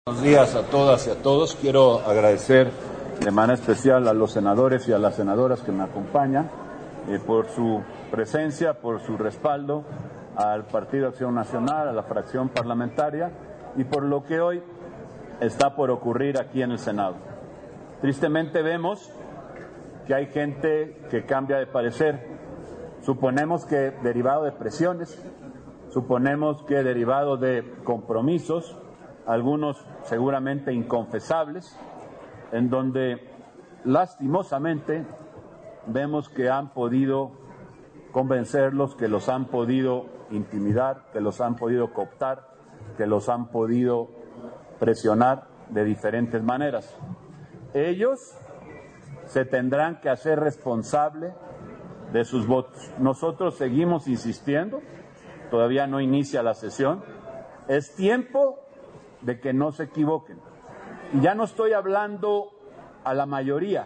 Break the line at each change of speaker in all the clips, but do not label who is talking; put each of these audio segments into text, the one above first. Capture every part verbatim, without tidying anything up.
Buenos días a todas y a todos. Quiero agradecer de manera especial a los senadores y a las senadoras que me acompañan eh, por su presencia, por su respaldo al Partido Acción Nacional, a la fracción parlamentaria y por lo que hoy está por ocurrir aquí en el Senado. Tristemente vemos que hay gente que cambia de parecer. Suponemos que derivado de presiones, suponemos que derivado de compromisos, algunos seguramente inconfesables, en donde lastimosamente vemos que han podido convencerlos, que los han podido intimidar, que los han podido cooptar, que los han podido presionar de diferentes maneras. Ellos se tendrán que hacer responsable de sus votos. Nosotros seguimos insistiendo, todavía no inicia la sesión, es tiempo de que no se equivoquen. Y ya no estoy hablando a la mayoría,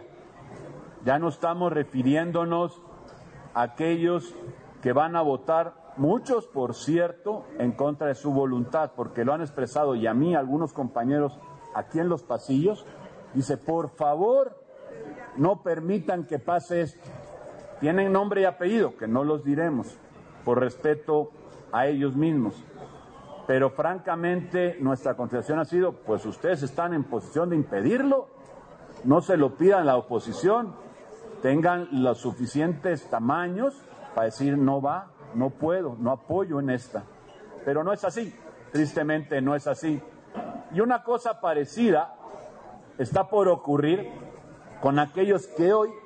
ya no estamos refiriéndonos a aquellos que van a votar, muchos por cierto, en contra de su voluntad, porque lo han expresado, y a mí algunos compañeros aquí en los pasillos, dice, por favor, no permitan que pase esto. Tienen nombre y apellido, que no los diremos, por respeto a ellos mismos. Pero francamente nuestra contestación ha sido, pues ustedes están en posición de impedirlo, no se lo pidan a la oposición, tengan los suficientes tamaños para decir no va, no puedo, no apoyo en esta. Pero no es así, tristemente no es así. Y una cosa parecida está por ocurrir con aquellos que hoy,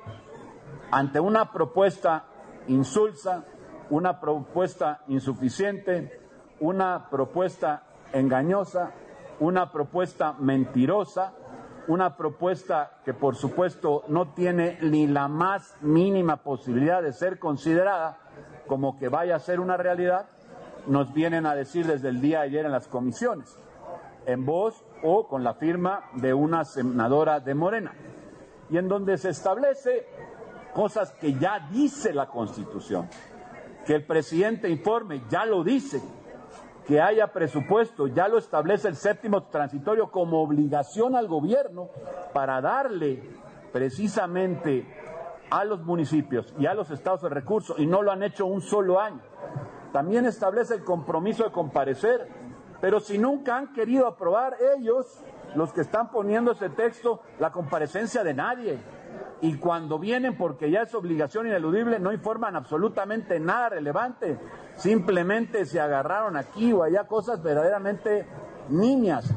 ante una propuesta insulsa, una propuesta insuficiente, una propuesta engañosa, una propuesta mentirosa, una propuesta que por supuesto no tiene ni la más mínima posibilidad de ser considerada como que vaya a ser una realidad, nos vienen a decir desde el día de ayer en las comisiones, en voz o con la firma de una senadora de Morena, y en donde se establece cosas que ya dice la Constitución, que el presidente informe, ya lo dice, que haya presupuesto, ya lo establece el séptimo transitorio como obligación al gobierno para darle precisamente a los municipios y a los estados de recursos, y no lo han hecho un solo año. También establece el compromiso de comparecer, pero si nunca han querido aprobar ellos, los que están poniendo ese texto, la comparecencia de nadie. Y cuando vienen, porque ya es obligación ineludible, no informan absolutamente nada relevante. Simplemente se agarraron aquí o allá cosas verdaderamente niñas.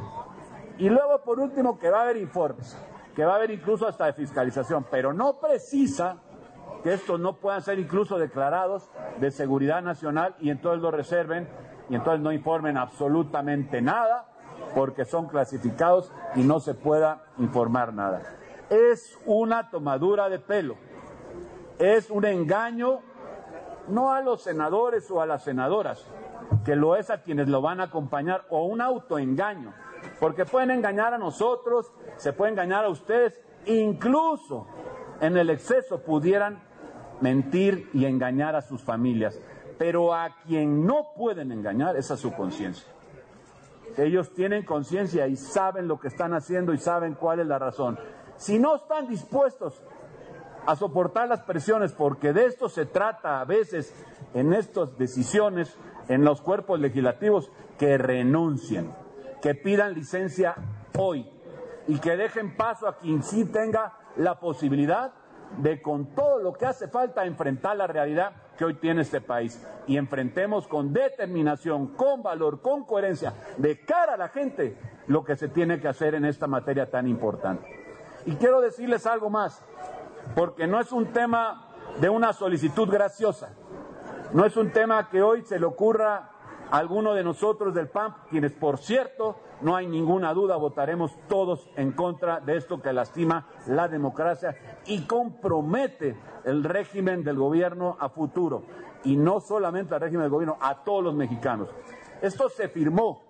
Y luego, por último, que va a haber informes, que va a haber incluso hasta de fiscalización, pero no precisa que estos no puedan ser incluso declarados de seguridad nacional y entonces lo reserven y entonces no informen absolutamente nada porque son clasificados y no se pueda informar nada. Es una tomadura de pelo, es un engaño, no a los senadores o a las senadoras, que lo es a quienes lo van a acompañar, o un autoengaño, porque pueden engañar a nosotros, se puede engañar a ustedes, incluso en el exceso pudieran mentir y engañar a sus familias, pero a quien no pueden engañar es a su conciencia. Ellos tienen conciencia y saben lo que están haciendo y saben cuál es la razón. Si no están dispuestos a soportar las presiones, porque de esto se trata a veces en estas decisiones, en los cuerpos legislativos, que renuncien, que pidan licencia hoy y que dejen paso a quien sí tenga la posibilidad de, con todo lo que hace falta, enfrentar la realidad que hoy tiene este país. Y enfrentemos con determinación, con valor, con coherencia, de cara a la gente, lo que se tiene que hacer en esta materia tan importante. Y quiero decirles algo más, porque no es un tema de una solicitud graciosa, no es un tema que hoy se le ocurra a alguno de nosotros del P A N, quienes por cierto, no hay ninguna duda, votaremos todos en contra de esto que lastima la democracia y compromete el régimen del gobierno a futuro, y no solamente al régimen del gobierno, a todos los mexicanos. Esto se firmó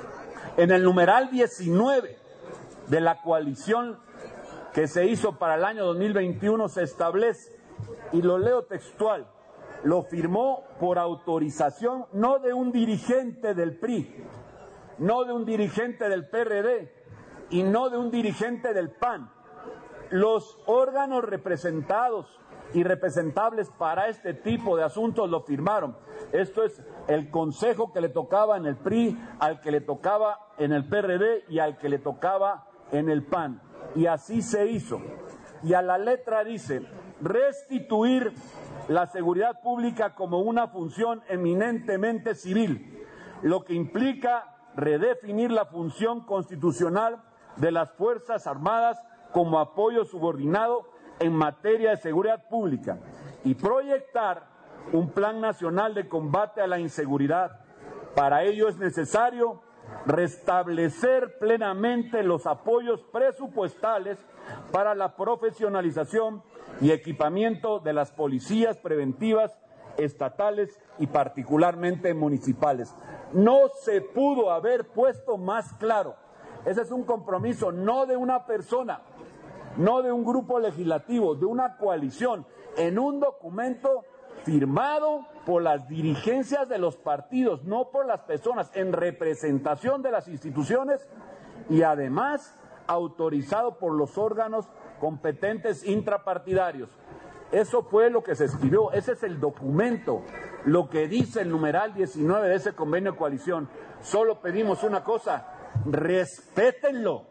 en el numeral diecinueve de la coalición que se hizo para el año dos mil veintiuno, se establece, y lo leo textual, lo firmó por autorización no de un dirigente del P R I, no de un dirigente del P R D, y no de un dirigente del P A N. Los órganos representados y representables para este tipo de asuntos lo firmaron. Esto es el consejo que le tocaba en el P R I, al que le tocaba en el P R D y al que le tocaba en el P A N. Y así se hizo. Y a la letra dice, restituir la seguridad pública como una función eminentemente civil, lo que implica redefinir la función constitucional de las Fuerzas Armadas como apoyo subordinado en materia de seguridad pública y proyectar un plan nacional de combate a la inseguridad. Para ello es necesario restablecer plenamente los apoyos presupuestales para la profesionalización y equipamiento de las policías preventivas estatales y particularmente municipales. No se pudo haber puesto más claro. Ese es un compromiso no de una persona, no de un grupo legislativo, de una coalición, en un documento firmado por las dirigencias de los partidos, no por las personas, en representación de las instituciones y además autorizado por los órganos competentes intrapartidarios. Eso fue lo que se escribió, ese es el documento, lo que dice el numeral diecinueve de ese convenio de coalición. Solo pedimos una cosa, respétenlo,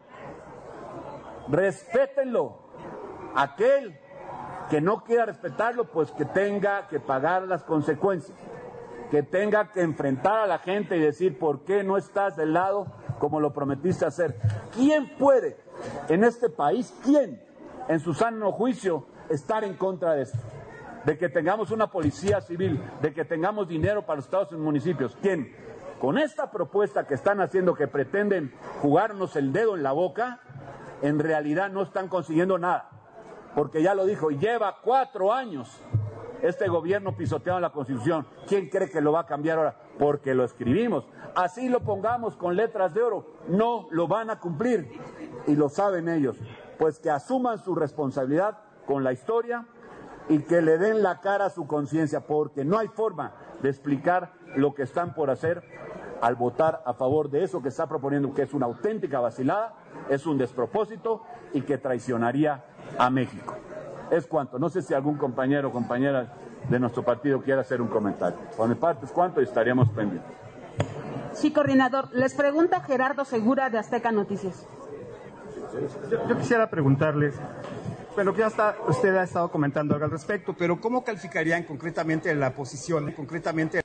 respétenlo. Aquel que no quiera respetarlo, pues que tenga que pagar las consecuencias, que tenga que enfrentar a la gente y decir por qué no estás del lado como lo prometiste hacer. ¿Quién puede en este país, quién en su sano juicio estar en contra de esto? De que tengamos una policía civil, de que tengamos dinero para los estados y municipios. ¿Quién? Con esta propuesta que están haciendo, que pretenden jugarnos el dedo en la boca, en realidad no están consiguiendo nada. Porque ya lo dijo, lleva cuatro años este gobierno pisoteando la Constitución. ¿Quién cree que lo va a cambiar ahora? Porque lo escribimos. Así lo pongamos con letras de oro, no lo van a cumplir. Y lo saben ellos. Pues que asuman su responsabilidad con la historia y que le den la cara a su conciencia, porque no hay forma de explicar lo que están por hacer al votar a favor de eso que está proponiendo, que es una auténtica vacilada, es un despropósito y que traicionaría a México. Es cuanto. No sé si algún compañero o compañera de nuestro partido quiera hacer un comentario. Por mi parte es cuanto y estaríamos pendientes.
Sí, coordinador. Les pregunta Gerardo Segura de Azteca Noticias.
Yo, yo quisiera preguntarles, bueno, que ya está, usted ha estado comentando algo al respecto, pero ¿cómo calificarían concretamente la posición, concretamente